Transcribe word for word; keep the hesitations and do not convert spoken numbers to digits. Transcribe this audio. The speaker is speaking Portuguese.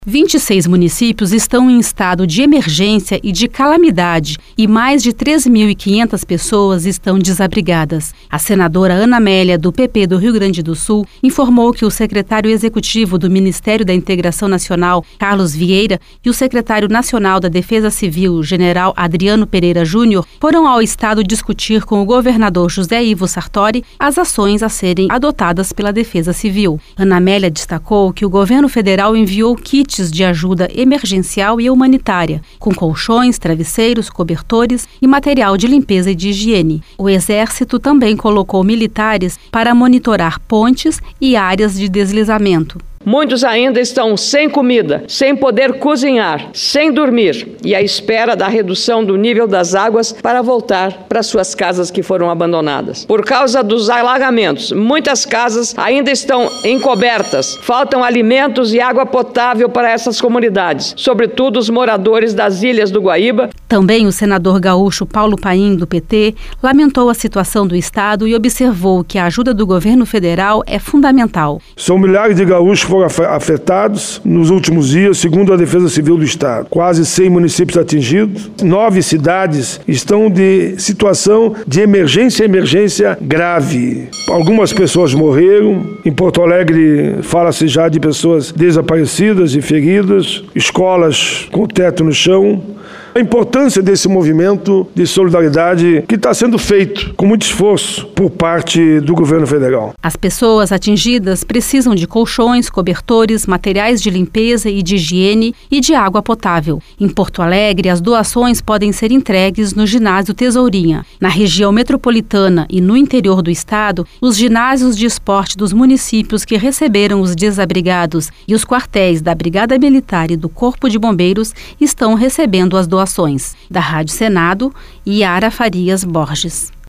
vinte e seis municípios estão em estado de emergência e de calamidade e mais de três mil e quinhentas pessoas estão desabrigadas. A senadora Ana Amélia, do P P do Rio Grande do Sul, informou que o secretário executivo do Ministério da Integração Nacional, Carlos Vieira, e o secretário nacional da Defesa Civil, general Adriano Pereira Júnior, foram ao estado discutir com o governador José Ivo Sartori as ações a serem adotadas pela Defesa Civil. Ana Amélia destacou que o governo federal enviou kits de ajuda emergencial e humanitária, com colchões, travesseiros, cobertores e material de limpeza e de higiene. O Exército também colocou militares para monitorar pontes e áreas de deslizamento. Muitos ainda estão sem comida, sem poder cozinhar, sem dormir e à espera da redução do nível das águas para voltar para suas casas que foram abandonadas. Por causa dos alagamentos, muitas casas ainda estão encobertas, faltam alimentos e água potável para essas comunidades, sobretudo os moradores das ilhas do Guaíba. Também o senador gaúcho Paulo Paim, do P T, lamentou a situação do estado e observou que a ajuda do governo federal é fundamental. São milhares de gaúchos foram afetados nos últimos dias, segundo a Defesa Civil do Estado. Quase cem municípios atingidos, nove cidades estão de situação de emergência emergência grave. Algumas pessoas morreram, em Porto Alegre fala-se já de pessoas desaparecidas e feridas, escolas com o teto no chão. A importância desse movimento de solidariedade que está sendo feito com muito esforço por parte do governo federal. As pessoas atingidas precisam de colchões, cobertores, materiais de limpeza e de higiene e de água potável. Em Porto Alegre, as doações podem ser entregues no ginásio Tesourinha. Na região metropolitana e no interior do estado, os ginásios de esporte dos municípios que receberam os desabrigados e os quartéis da Brigada Militar e do Corpo de Bombeiros estão recebendo as doações. Da Rádio Senado, Yara Farias Borges.